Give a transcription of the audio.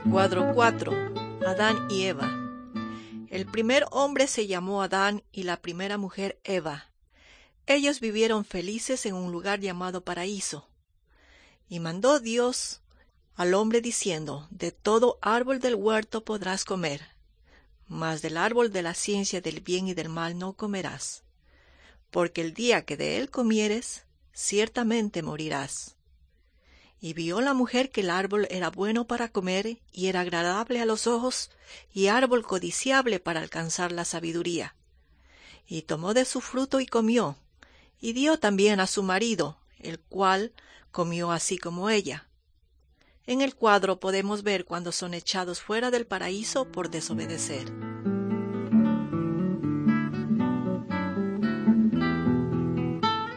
Cuadro 4. Adán y Eva. El primer hombre se llamó Adán y la primera mujer Eva. Ellos vivieron felices en un lugar llamado paraíso. Y mandó Dios al hombre diciendo: de todo árbol del huerto podrás comer, mas del árbol de la ciencia del bien y del mal no comerás, porque el día que de él comieres, ciertamente morirás. Y vio la mujer que el árbol era bueno para comer, y era agradable a los ojos, y árbol codiciable para alcanzar la sabiduría. Y tomó de su fruto y comió, y dio también a su marido, el cual comió así como ella. En el cuadro podemos ver cuando son echados fuera del paraíso por desobedecer.